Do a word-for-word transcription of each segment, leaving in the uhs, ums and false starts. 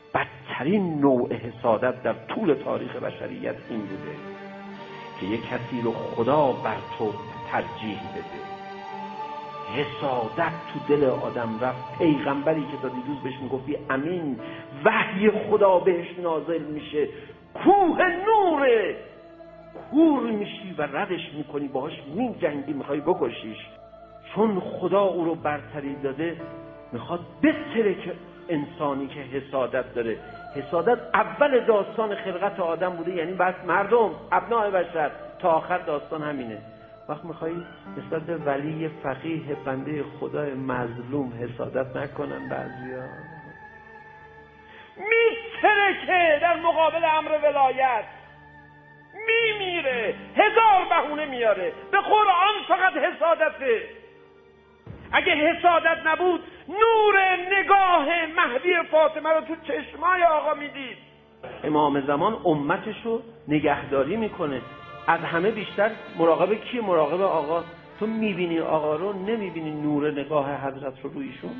بدترین نوع حسادت در طول تاریخ بشریت این بوده که یک کسی رو خدا بر تو ترجیح بده. حسادت تو دل آدم رفت. پیغمبری که تا دیروز بهش میگفتی امین، وحی خدا بهش نازل میشه، کوه نوره، کور میشی و ردش میکنی، باهاش میجنگی، میخوای بکشیش. چون خدا او رو برتری داده میخواد بتره که انسانی که حسادت داره. حسادت اول داستان خلقت آدم بوده، یعنی بس مردم ابناء بشر تا آخر داستان همینه. وقت میخوایی نسبت به ولی فقیه بنده خدای مظلوم حسادت نکنن بعضیا، میترکه در مقابل امر ولایت، میمیره، هزار بهونه میاره. به قرآن فقط حسادته. اگه حسادت نبود نور نگاه مهدی فاطمه رو تو چشمای آقا میدید. امام زمان امتشو نگهداری میکنه، از همه بیشتر مراقب کیه؟ مراقب آقا. تو میبینی آقا رو، نمیبینی نور نگاه حضرت رو رویشون؟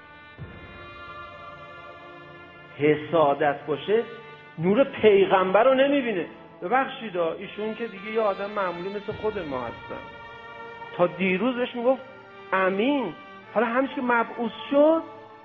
حسادت باشه نور پیغمبر رو نمیبینه. ببخشید ایشون که دیگه یه آدم معمولی مثل خود ما هستن. تا دیروز بهش میگفت امین، حالا همش که مبعوث شد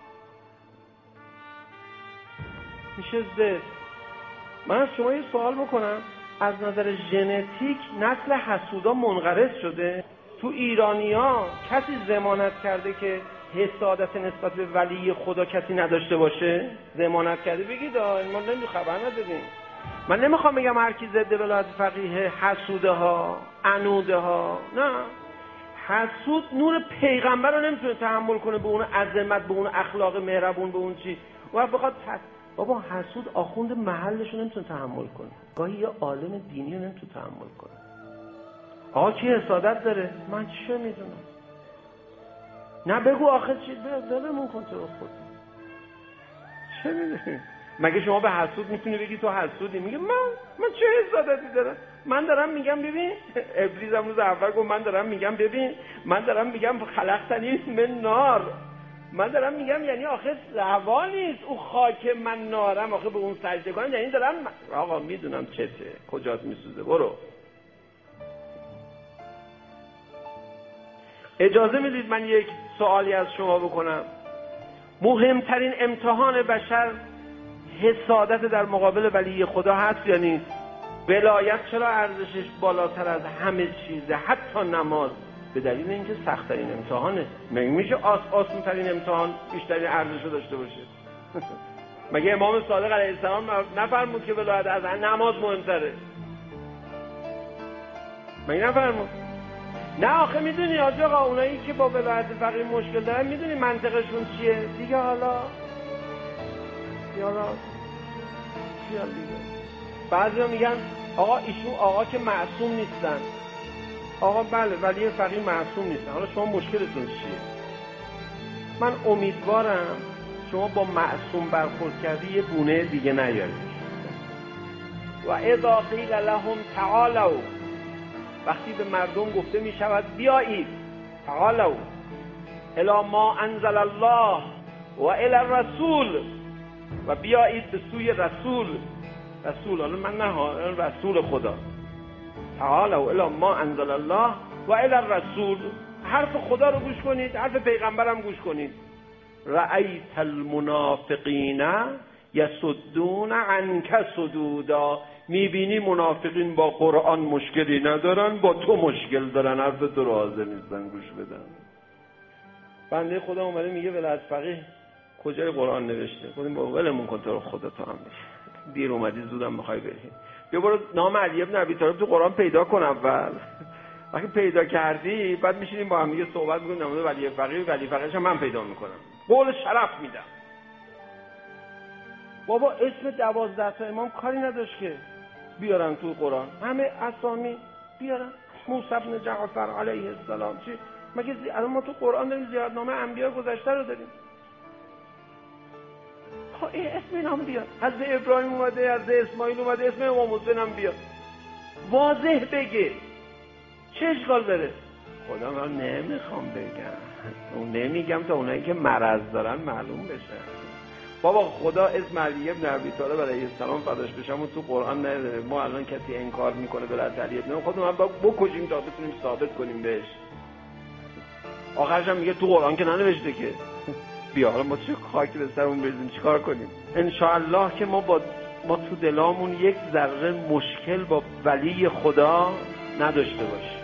میشه زد. من از شما یه سوال بکنم، از نظر ژنتیک نسل حسودا منقرض شده؟ تو ایرانیا کسی ضمانت کرده که حسادت نسبت به ولی خدا کسی نداشته باشه؟ ضمانت کرده؟ بگید ما نمی خبر نداریم. من نمیخوام بگم هر کی ضد ولایت فقیه حسوده ها، عنوده ها، نه. حسود نور پیغمبر رو نمیتونه تحمل کنه، به اون عظمت، به اون اخلاق مهربون، به اون چی. و بخواد بابا حسود آخوند محلش رو نمیتونه تحمل کنه، گاهی یه عالم دینی رو نمیتونه تحمل کنه. آقا کی حسادت داره؟ من چه میدونم؟ نه بگو آخه چی دلمون کن تو خود. چه میدونی؟ مگه شما به حسود میتونی بگی تو حسودی؟ میگه من من چه حسادتی دارم؟ من دارم میگم ببین، ابلیس هم روز اول گفت من دارم میگم ببین، من دارم میگم خلقتنی من نار، من دارم میگم یعنی آخه روا نیست او خاک من نارم، آخه به اون سجده کنم، یعنی دارم آقا میدونم چته، کجات میسوزه، برو. اجازه میدید من یک سوالی از شما بکنم؟ مهمترین امتحان بشر حسادت در مقابل ولی خدا هست یا نیست؟ ولایت چرا ارزشش بالاتر از همه چیزه، حتی نماز؟ به دلیل اینکه سخت‌ترین امتحانه. مگه میشه آس آسون‌ترین امتحان بیشترین ارزش داشته باشه؟ مگه امام صادق علیه السلام نفرمود که ولایت از نماز مهمتره؟ مگه نفرمود؟ نه آخه میدونی حاج آقا، اونایی که با ولایت فقیه مشکل دارن میدونی منطقشون چیه؟ دیگه حالا یالا خیال دیگه. بعضیا میگن آقا ایشون آقا که معصوم نیستن. آقا بله ولی فقیه معصوم نیستن. حالا شما مشکلتون چیه؟ من امیدوارم شما با معصوم برخورد کردی یه گونه دیگه نیارید. و اذا قیل لهم تعالوا، وقتی به مردم گفته می شود بیایید، تعالوا الی ما انزل الله و الی الرسول، و بیایید به سوی رسول. رسول حالا من نه، رسول خدا. تعالوا الی ما انزل الله و الی الرسول، حرف خدا رو گوش کنید، حرف پیغمبرم گوش کنید. رأیت المنافقین یصدون عنک صدودا، میبینی منافقین با قرآن مشکلی ندارن، با تو مشکل دارن، حرف تو رو حاضر نیستن گوش بدن. بنده خدا اومده میگه ولایت فقیه کجای قرآن نوشته؟ گفتیم با ولمون کن تو رو خدا، تو هم میشه دیر اومدی زودم میخوای بری، بیا برو نام علی ابن ابی طالب تو قرآن پیدا کن اول. وقتی پیدا کردی بعد میشینیم با هم دیگه صحبت میکنیم نمونه ولی فقیه، ولی فقیه‌ش من پیدا میکنم، قول شرف میدم. بابا اسم دوازده تا امام کاری نداشت که بیارن تو قرآن، همه اسامی بیارن. موسی بن جعفر علیه السلام چی؟ مگه الان ما تو قرآن داریم زیارتنامه انبیا گذشته رو داریم. خب این اسم اینا هم بیار، حضرت ابراهیم اومده، حضرت اسماعیل اومده، اسم امام حسین هم بیار، واضح بگه، چه اشکال داره؟ خدا من نمیخوام بگم، اون نمیگم تا اونایی که مرض دارن معلوم بشه. بابا خدا اسم علی ابن ابی طالب علیه السلام فداش بشم و تو قرآن نداره. ما الان کسی انکار میکنه ولایت علی ابن خودمون هم باید بکشیم تا بتونیم ثابت کنیم بهش. آخرش هم میگه تو قرآن که ننوشته که. بیا حالا ما چه خاکی به سرمون بریزیم چیکار کنیم؟ ان شاء الله که ما با ما تو دلامون یک ذره مشکل با ولی خدا نداشته باشیم.